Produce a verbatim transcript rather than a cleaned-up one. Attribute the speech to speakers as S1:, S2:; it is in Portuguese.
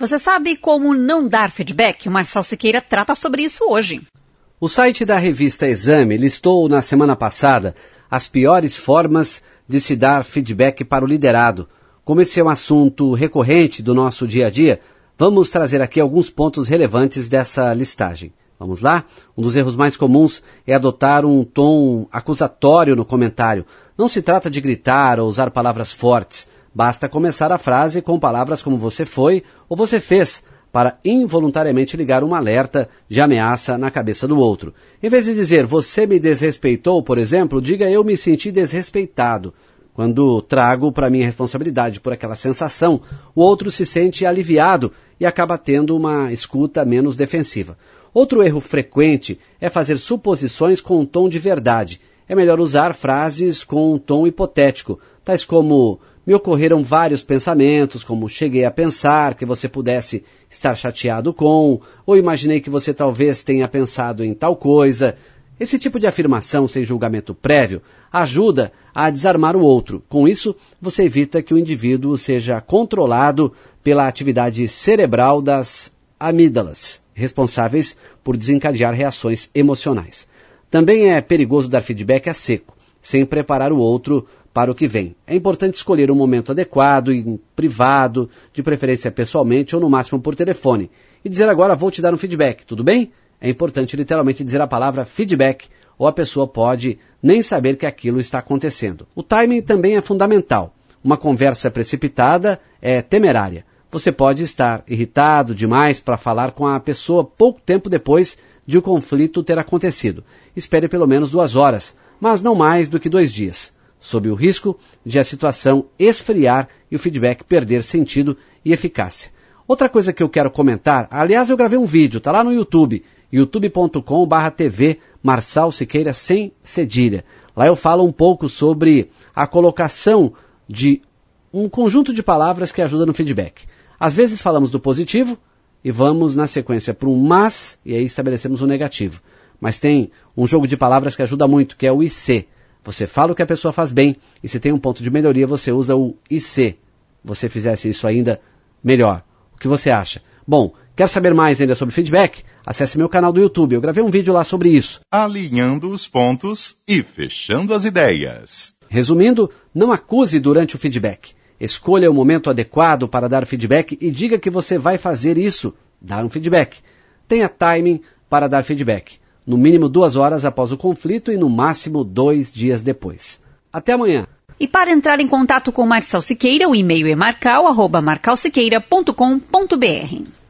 S1: Você sabe como não dar feedback? O Marçal Siqueira trata sobre isso hoje.
S2: O site da revista Exame listou na semana passada as piores formas de se dar feedback para o liderado. Como esse é um assunto recorrente do nosso dia a dia, vamos trazer aqui alguns pontos relevantes dessa listagem. Vamos lá? Um dos erros mais comuns é adotar um tom acusatório no comentário. Não se trata de gritar ou usar palavras fortes. Basta começar a frase com palavras como você foi ou você fez, para involuntariamente ligar um alerta de ameaça na cabeça do outro. Em vez de dizer, você me desrespeitou, por exemplo, diga, eu me senti desrespeitado. Quando trago para mim a responsabilidade por aquela sensação, o outro se sente aliviado e acaba tendo uma escuta menos defensiva. Outro erro frequente é fazer suposições com um tom de verdade. É melhor usar frases com um tom hipotético, tais como, me ocorreram vários pensamentos, como cheguei a pensar que você pudesse estar chateado com, ou imaginei que você talvez tenha pensado em tal coisa. Esse tipo de afirmação sem julgamento prévio ajuda a desarmar o outro. Com isso, você evita que o indivíduo seja controlado pela atividade cerebral das amígdalas, responsáveis por desencadear reações emocionais. Também é perigoso dar feedback a seco, sem preparar o outro para o que vem. É importante escolher um momento adequado, em privado, de preferência pessoalmente ou no máximo por telefone, e dizer agora vou te dar um feedback, tudo bem? É importante literalmente dizer a palavra feedback, ou a pessoa pode nem saber que aquilo está acontecendo. O timing também é fundamental. Uma conversa precipitada é temerária. Você pode estar irritado demais para falar com a pessoa pouco tempo depois de o conflito ter acontecido. Espere pelo menos duas horas, mas não mais do que dois dias, sob o risco de a situação esfriar e o feedback perder sentido e eficácia. Outra coisa que eu quero comentar, aliás eu gravei um vídeo, está lá no YouTube, youtube ponto com barra tv Marçal Siqueira sem cedilha. Lá eu falo um pouco sobre a colocação de um conjunto de palavras que ajuda no feedback. Às vezes falamos do positivo e vamos na sequência para um mas e aí estabelecemos o negativo. Mas tem um jogo de palavras que ajuda muito, que é o I C. Você fala o que a pessoa faz bem e se tem um ponto de melhoria você usa o I C. Você fizesse isso ainda melhor. O que você acha? Bom, quer saber mais ainda sobre feedback? Acesse meu canal do YouTube, eu gravei um vídeo lá sobre isso.
S3: Alinhando os pontos e fechando as ideias.
S2: Resumindo, não acuse durante o feedback. Escolha o momento adequado para dar feedback e diga que você vai fazer isso, dar um feedback. Tenha timing para dar feedback. No mínimo duas horas após o conflito e no máximo dois dias depois. Até amanhã.
S1: E para entrar em contato com Marçal Siqueira, o e-mail é marcal arroba marcal siqueira ponto com ponto br.